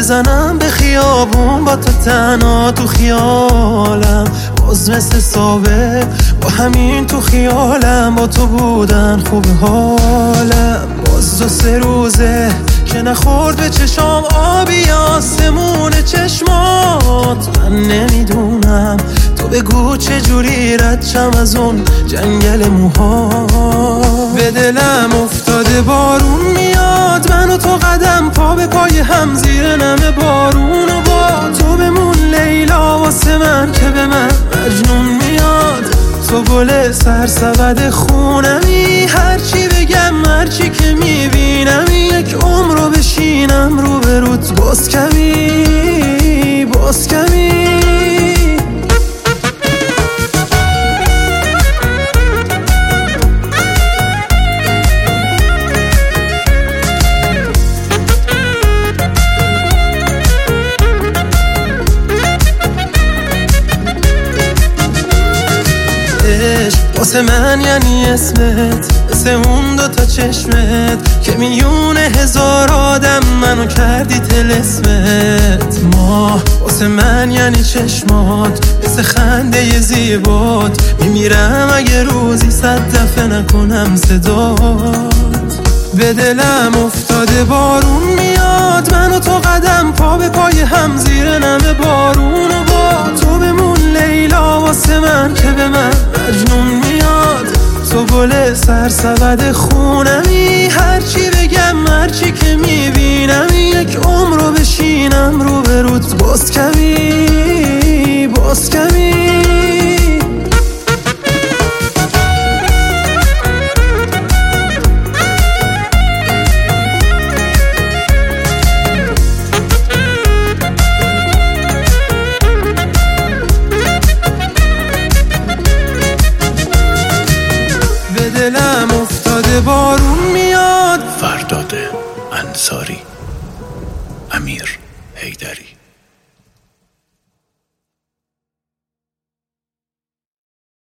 بزنم به خیابون با تو تنها تو خیالم، باز مثل سابق با همین تو خیالم، با تو بودن خوب حالم. باز 2-3 روزه که نخورد به چشام آبی آسمون چشمات. من نمیدونم تو بگو چجوری رد شم از اون جنگل موها. به دلم افتاده بارون میاد، من و تو قدم پا به پای هم زیر نم بارون، و با تو بمون لیلا واسه من که به من مجنون میاد. تو گل سرسبد خونمی، هرچی بگم هرچی که میبینم، یک عمر رو بشینم رو به روت، باز کمی باز کمی. واسه من یعنی اسمت، مثل اون 2 تا چشمت که میونه 1000 آدم منو کردی طلسمت. ما واسه من یعنی چشمات، مثل خنده زیبات، میمیرم اگه روزی 100 دفعه نکنم صدات. به دلم افتاده بارون میاد، من و تو قدم پا به پای هم زیر نم بارون، و با تو بمون لیلا واسه من که به من مجنون میاد. تو گل سرسبد خونمی، هرچی بگم هرچی که میبینم، یک عمر رو بشینم رو به روت، باز کمی باز کمی. دلم افتاده بارون میاد. فرداد انصاری، امیر حیدری.